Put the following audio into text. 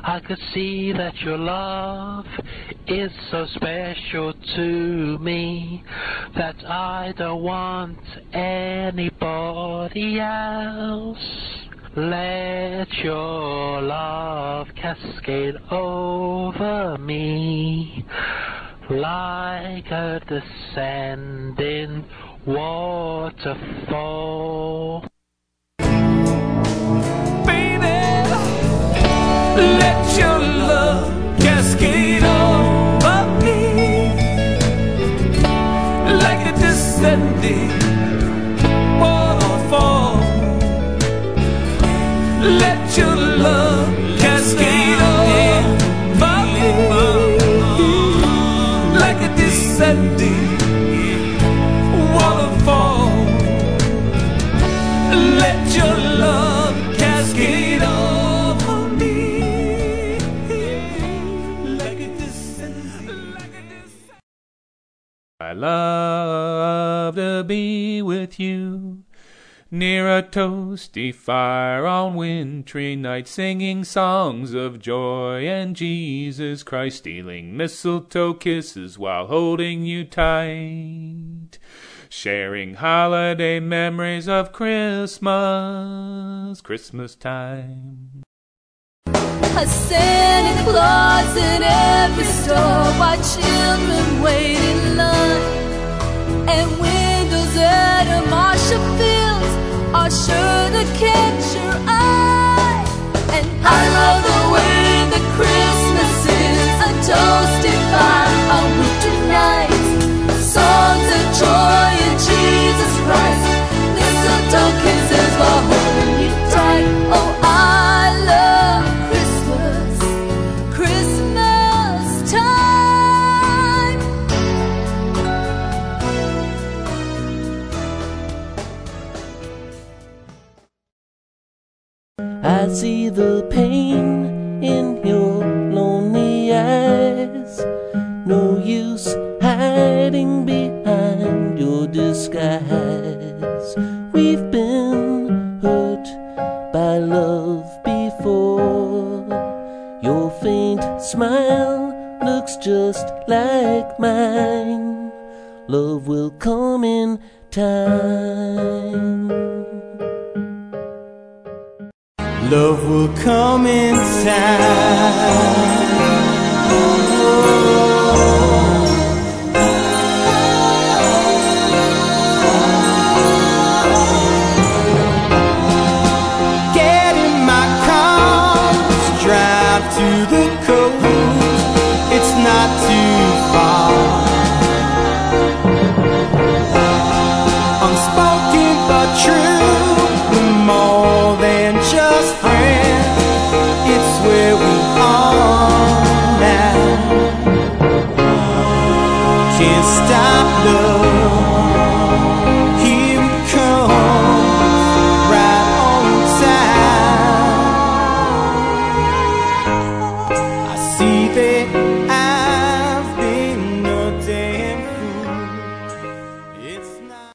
I could see that your love is so special to me that I don't want anybody else. Let your love cascade over me like a descending waterfall. Let your love cascade over me like a descending waterfall. Let your love cascade over me like a descending waterfall. Let your love cascade over. I love to be with you near a toasty fire on wintry nights, singing songs of joy and Jesus Christ, stealing mistletoe kisses while holding you tight, sharing holiday memories of Christmas time. A Santa Claus in every store, while children wait in line, and windows at a Marshall Fields are sure to catch your eye. And I love the way that Christmas is a toasty fire on winter nights, songs of joy in Jesus Christ, mistletoe kisses while holding you tight. Oh, I love Christmas time. I see the pain in your lonely eyes. No use hiding behind your disguise. We've been hurt by love before. Your faint smile looks just like mine. Love will come in time. Love will come in time. Get in my car, let's drive to the coast. It's not too far. Unspoken but true, we're more than just friends. It's where we are now. Can't stop love.